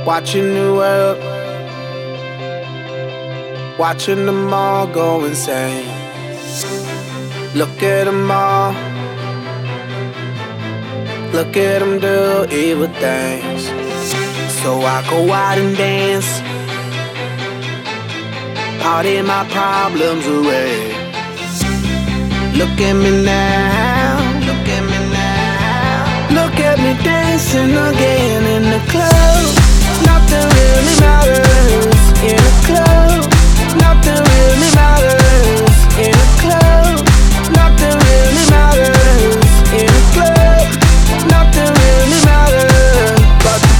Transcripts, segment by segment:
Watching the world, watching them all go insane. Look at them all, look at them do evil things. So I go out and dance, party my problems away. Look at me now, look at me now. Look at me dancing again in the club. Nothing really matters in a club. Nothing really matters in a club. Nothing really matters in a club. Nothing really matters but the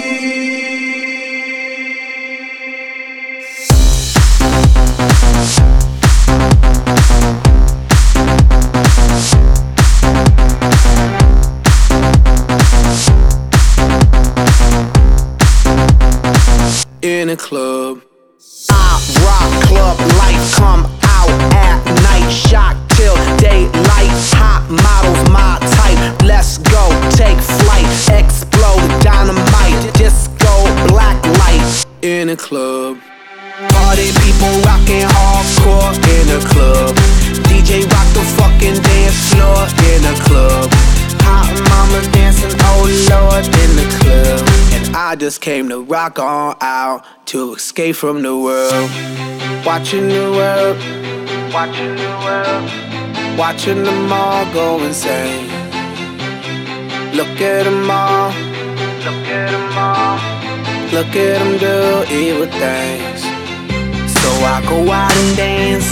in a club. I rock club life, come out at night, shock till daylight. Hot models my type, let's go, take flight, explode dynamite, disco black light. In a club, party people rocking hardcore in a club. DJ rock the fucking dance floor in a club. Hot mama dancing, oh Lord, in the club. And I just came to rock on out, to escape from the world. Watching the world, watching the world, watching them all go insane. Look at them all, look at them all, look at them do evil things. So I go out and dance,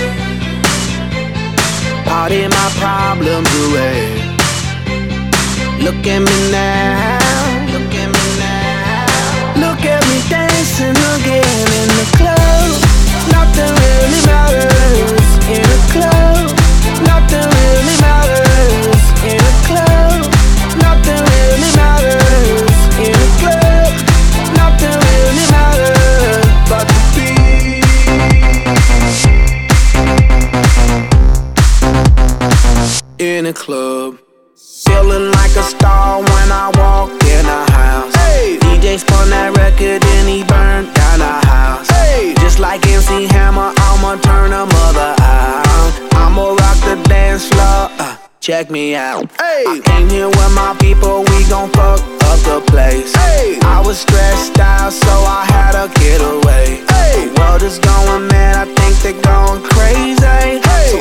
party my problems away. Look at me now, look at me now. Look at me dancing again in the club. Nothing really matters in a club. Nothing really matters in a club. Nothing really matters in a club. Nothing really matters but the beat. In a club, feeling like a star when I walk in a house. Hey. DJ spun that record and he burned down the house. Hey. Just like MC Hammer, I'ma turn a mother out. I'ma rock the dance floor, check me out. Hey. I came here with my people, we gon' fuck up the place. Hey. I was stressed out, so I had to get away. Hey. The world is going mad, I think they're going crazy. Hey.